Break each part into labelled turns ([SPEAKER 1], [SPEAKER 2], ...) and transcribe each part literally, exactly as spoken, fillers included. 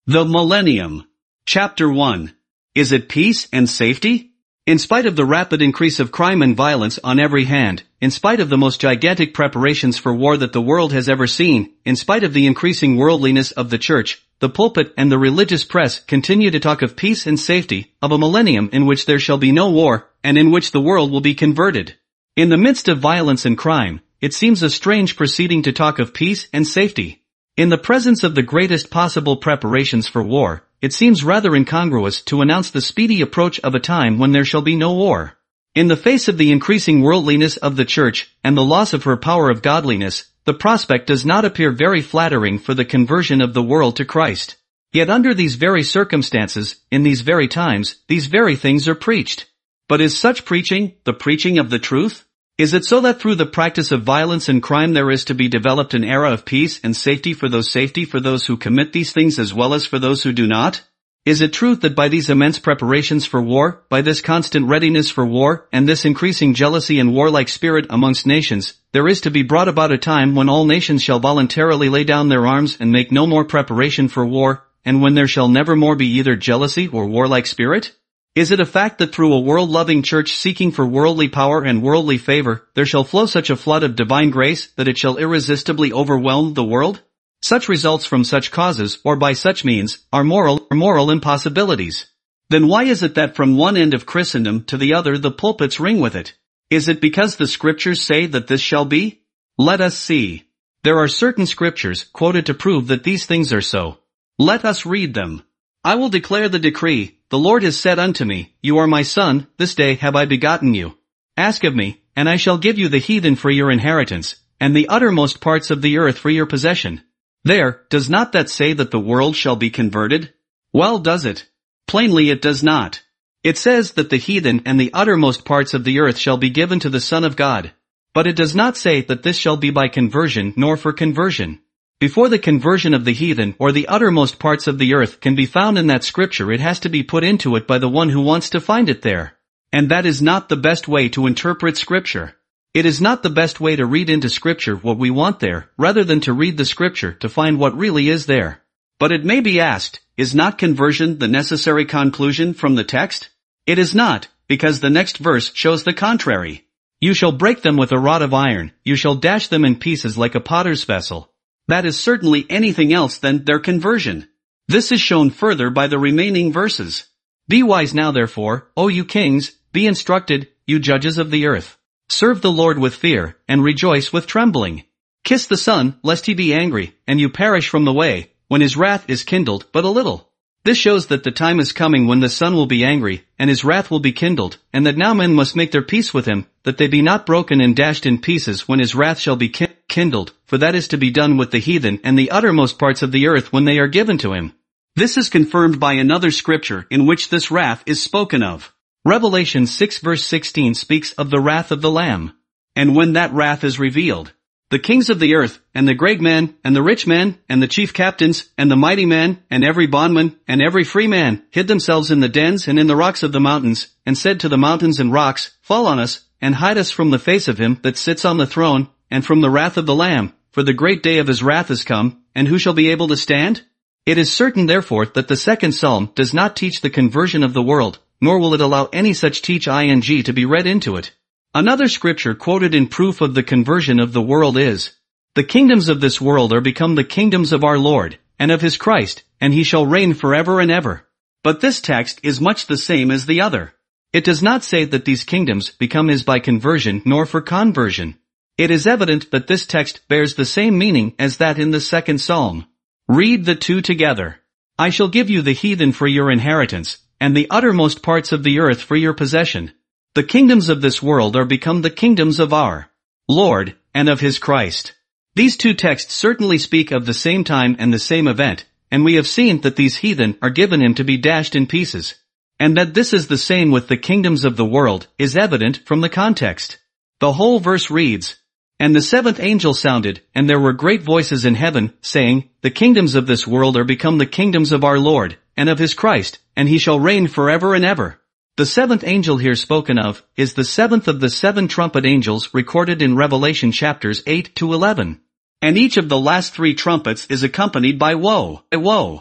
[SPEAKER 1] The Millennium. Chapter one. Is it peace and safety? In spite of the rapid increase of crime and violence on every hand, in spite of the most gigantic preparations for war that the world has ever seen, in spite of the increasing worldliness of the church, the pulpit and the religious press continue to talk of peace and safety, of a millennium in which there shall be no war, and in which the world will be converted. In the midst of violence and crime, it seems a strange proceeding to talk of peace and safety. In the presence of the greatest possible preparations for war, it seems rather incongruous to announce the speedy approach of a time when there shall be no war. In the face of the increasing worldliness of the church and the loss of her power of godliness, the prospect does not appear very flattering for the conversion of the world to Christ. Yet under these very circumstances, in these very times, these very things are preached. But is such preaching the preaching of the truth? Is it so that through the practice of violence and crime there is to be developed an era of peace and safety for those safety for those who commit these things as well as for those who do not? Is it truth that by these immense preparations for war, by this constant readiness for war, and this increasing jealousy and warlike spirit amongst nations, there is to be brought about a time when all nations shall voluntarily lay down their arms and make no more preparation for war, and when there shall never more be either jealousy or warlike spirit? Is it a fact that through a world-loving church seeking for worldly power and worldly favor, there shall flow such a flood of divine grace that it shall irresistibly overwhelm the world? Such results from such causes, or by such means, are moral or moral impossibilities. Then why is it that from one end of Christendom to the other the pulpits ring with it? Is it because the scriptures say that this shall be? Let us see. There are certain scriptures quoted to prove that these things are so. Let us read them. I will declare the decree. The Lord has said unto me, You are my son, this day have I begotten you. Ask of me, and I shall give you the heathen for your inheritance, and the uttermost parts of the earth for your possession. There, does not that say that the world shall be converted? Well, does it? Plainly it does not. It says that the heathen and the uttermost parts of the earth shall be given to the Son of God. But it does not say that this shall be by conversion nor for conversion. Before the conversion of the heathen or the uttermost parts of the earth can be found in that scripture, it has to be put into it by the one who wants to find it there. And that is not the best way to interpret scripture. It is not the best way to read into scripture what we want there, rather than to read the scripture to find what really is there. But it may be asked, is not conversion the necessary conclusion from the text? It is not, because the next verse shows the contrary. You shall break them with a rod of iron, you shall dash them in pieces like a potter's vessel. That is certainly anything else than their conversion. This is shown further by the remaining verses. Be wise now therefore, O you kings, be instructed, you judges of the earth. Serve the Lord with fear, and rejoice with trembling. Kiss the Son, lest he be angry, and you perish from the way, when his wrath is kindled but a little. This shows that the time is coming when the Son will be angry, and his wrath will be kindled, and that now men must make their peace with him, that they be not broken and dashed in pieces when his wrath shall be kindled, for that is to be done with the heathen and the uttermost parts of the earth when they are given to him. This is confirmed by another scripture in which this wrath is spoken of. Revelation six verse sixteen speaks of the wrath of the Lamb. And when that wrath is revealed, the kings of the earth, and the great men, and the rich men, and the chief captains, and the mighty men, and every bondman, and every free man, hid themselves in the dens and in the rocks of the mountains, and said to the mountains and rocks, Fall on us, and hide us from the face of him that sits on the throne, and from the wrath of the Lamb, for the great day of his wrath is come, and who shall be able to stand? It is certain therefore that the second psalm does not teach the conversion of the world, nor will it allow any such teach ing to be read into it. Another scripture quoted in proof of the conversion of the world is, The kingdoms of this world are become the kingdoms of our Lord, and of his Christ, and he shall reign forever and ever. But this text is much the same as the other. It does not say that these kingdoms become his by conversion nor for conversion. It is evident that this text bears the same meaning as that in the second psalm. Read the two together. I shall give you the heathen for your inheritance, and the uttermost parts of the earth for your possession. The kingdoms of this world are become the kingdoms of our Lord, and of his Christ. These two texts certainly speak of the same time and the same event, and we have seen that these heathen are given him to be dashed in pieces. And that this is the same with the kingdoms of the world is evident from the context. The whole verse reads, And the seventh angel sounded, and there were great voices in heaven, saying, The kingdoms of this world are become the kingdoms of our Lord, and of his Christ, and he shall reign forever and ever. The seventh angel here spoken of is the seventh of the seven trumpet angels recorded in Revelation chapters eight to eleven. And each of the last three trumpets is accompanied by woe, woe.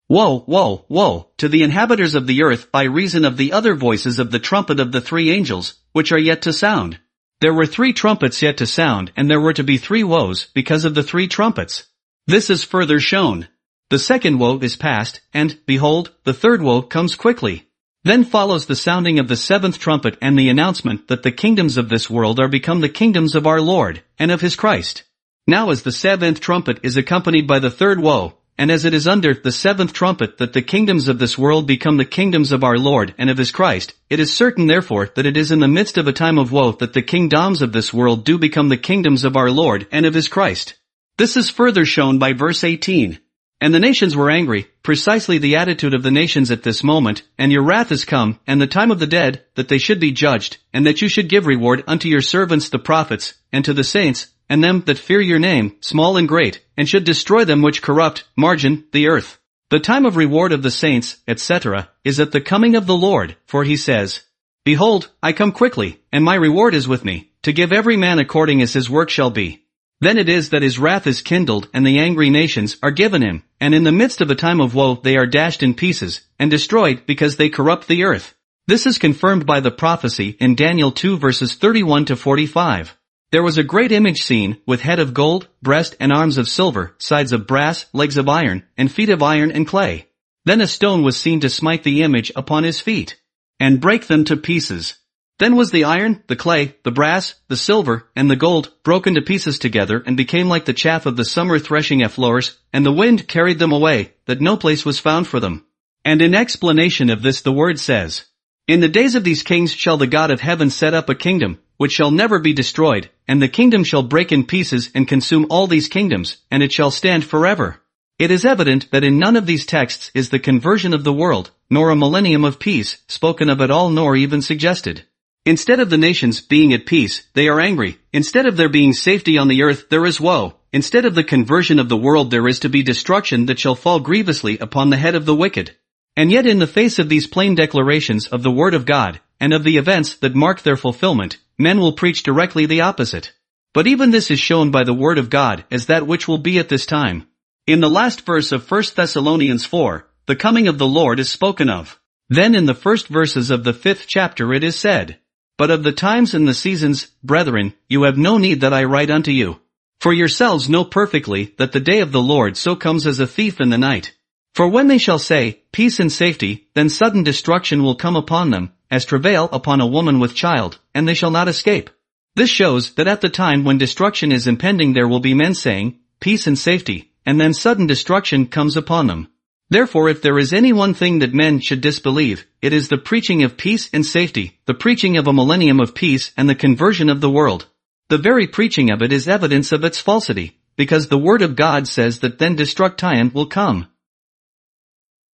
[SPEAKER 1] Woe, woe, woe, to the inhabitants of the earth by reason of the other voices of the trumpet of the three angels, which are yet to sound. There were three trumpets yet to sound, and there were to be three woes, because of the three trumpets. This is further shown. The second woe is past, and, behold, the third woe comes quickly. Then follows the sounding of the seventh trumpet and the announcement that the kingdoms of this world are become the kingdoms of our Lord, and of his Christ. Now as the seventh trumpet is accompanied by the third woe, and as it is under the seventh trumpet that the kingdoms of this world become the kingdoms of our Lord and of his Christ, it is certain therefore that it is in the midst of a time of woe that the kingdoms of this world do become the kingdoms of our Lord and of his Christ. This is further shown by verse eighteen. And the nations were angry, precisely the attitude of the nations at this moment, and your wrath is come, and the time of the dead, that they should be judged, and that you should give reward unto your servants the prophets, and to the saints, and them that fear your name, small and great, and should destroy them which corrupt, margin, the earth. The time of reward of the saints, et cetera, is at the coming of the Lord, for he says, Behold, I come quickly, and my reward is with me, to give every man according as his work shall be. Then it is that his wrath is kindled, and the angry nations are given him, and in the midst of a time of woe they are dashed in pieces, and destroyed because they corrupt the earth. This is confirmed by the prophecy in Daniel two verses thirty-one to forty-five. There was a great image seen, with head of gold, breast and arms of silver, sides of brass, legs of iron, and feet of iron and clay. Then a stone was seen to smite the image upon his feet, and break them to pieces. Then was the iron, the clay, the brass, the silver, and the gold, broken to pieces together and became like the chaff of the summer threshing floors, and the wind carried them away, that no place was found for them. And in explanation of this the word says, In the days of these kings shall the God of heaven set up a kingdom, which shall never be destroyed, and the kingdom shall break in pieces and consume all these kingdoms, and it shall stand forever. It is evident that in none of these texts is the conversion of the world, nor a millennium of peace, spoken of at all nor even suggested. Instead of the nations being at peace, they are angry. Instead of there being safety on the earth, there is woe. Instead of the conversion of the world, there is to be destruction that shall fall grievously upon the head of the wicked. And yet in the face of these plain declarations of the Word of God, and of the events that mark their fulfillment, men will preach directly the opposite. But even this is shown by the Word of God as that which will be at this time. In the last verse of First Thessalonians four, the coming of the Lord is spoken of. Then in the first verses of the fifth chapter it is said, But of the times and the seasons, brethren, you have no need that I write unto you. For yourselves know perfectly that the day of the Lord so comes as a thief in the night. For when they shall say, Peace and safety, then sudden destruction will come upon them, as travail upon a woman with child, and they shall not escape. This shows that at the time when destruction is impending there will be men saying, Peace and safety, and then sudden destruction comes upon them. Therefore if there is any one thing that men should disbelieve, it is the preaching of peace and safety, the preaching of a millennium of peace and the conversion of the world. The very preaching of it is evidence of its falsity, because the Word of God says that then destruction will come.